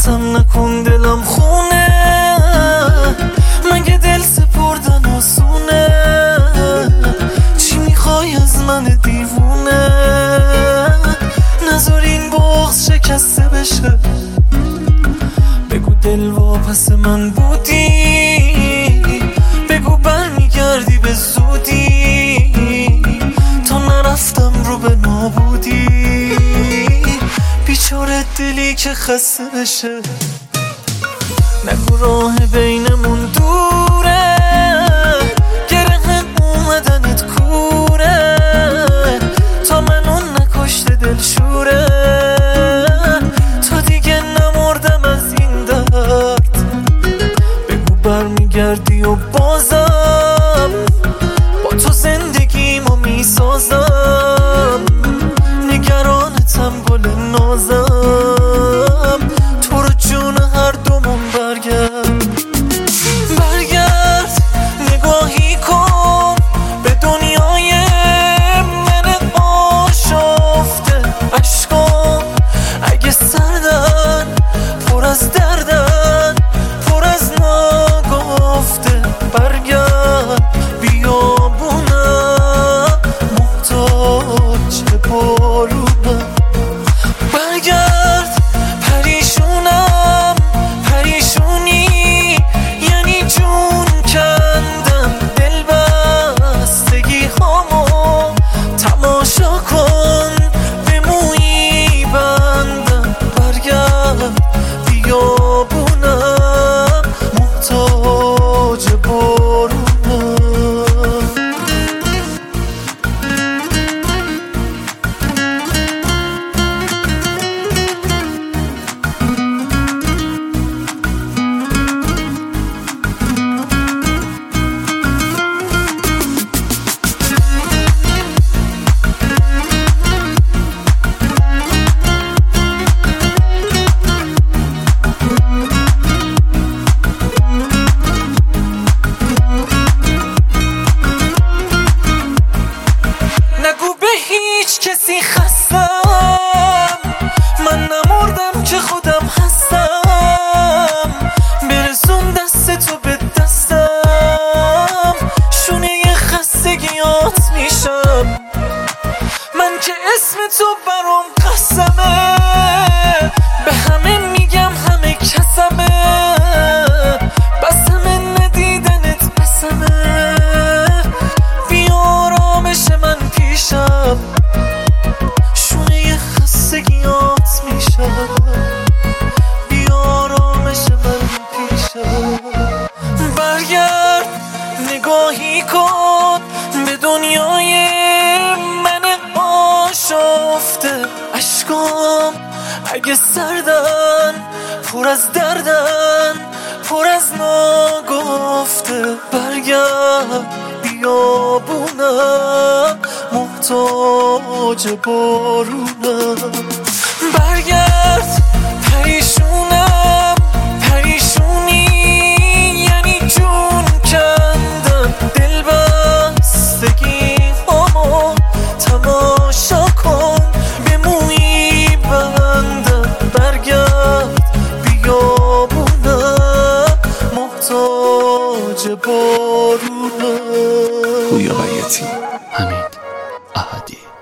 اذیتم نکن دلم خونه، مگه دل سپردن آسونه؟ چی میخوای از من دیوونه؟ نذار این بغض شکسته بشه، بگو دل واپس من بودی، بگو برمیگردی به زودی، تا نرفتم رو به نابودی. بیچاره دلی که خسته بشه، نگو راه بینمون دوره، گره اومدنت کوره، تا منو نکشته دلشوره. تا دیگه نمردم از این درد، بگو برمیگردی و بازم با تو زندگیمو میسازم. نگرانتم گل نازم، تو رو جون هر دومون برگرد نگاهی کن به دنیای من آشفته. عشقام اگه سردن پر از دردن، پر از ناگفته. برگرد بیابونم محتاج بارونم، برگرد پریشونم پریشونی یعنی جون کندم. دل بستگی هامو تماشا کن به مویی بندم. برگرد بیابونم محتاج بارونم. نگو به هیچ کسی خستم، من نمردم که خودم هستم. برسون دست تو به دستم، شونه خستگیات میشم. من که اسم تو برام قسمه، به همه میگم همه کسمه. بسمه ندیدنت بسمه، بیارامش من پیشم. شونه خستگیات میشم، بیارامش من پیشم. برگرد نگاهی کن به دنیای من آشفته. عشقام اگه سردن پر از دردن، پر از ناگفته. برگرد بیابونم محتاج بارونم. برگرد پریشونم پریشونی یعنی جون کندم. دل بستگی هامو تماشا کن به مویی بندم. برگرد بیابونم محتاج بارونم. پویا بیاتی، حمید احدی.